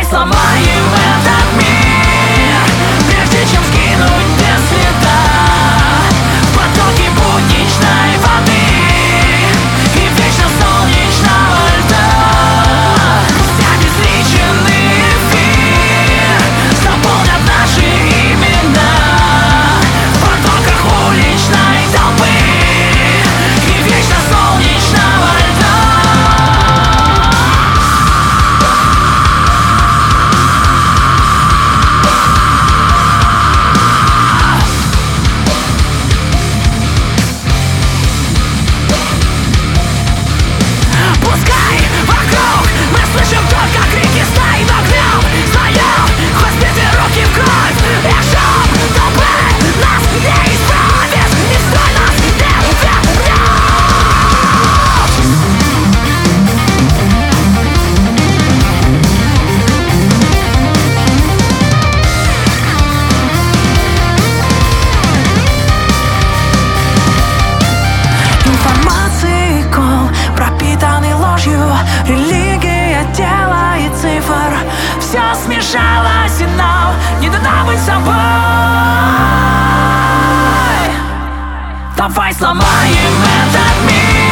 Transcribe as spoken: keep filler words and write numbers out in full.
сломаем этот мир, прежде чем скинуть без следа в потоки будничной воды и вечно солнечного льда. Пусть обезличенный эфир заполнят наши имена в потоках уличной толпы и вечно солнечного льда. Пускай вокруг мы слышим только крики стаи, но гнев своем хоть сбиты руки в кровь. И шум толпы нас не исправит, никто нас не вернет. Информации кол, пропитанный ложью, религия тела и цифр. Все смешалось, и нам не дано быть собой. Давай сломаем этот мир,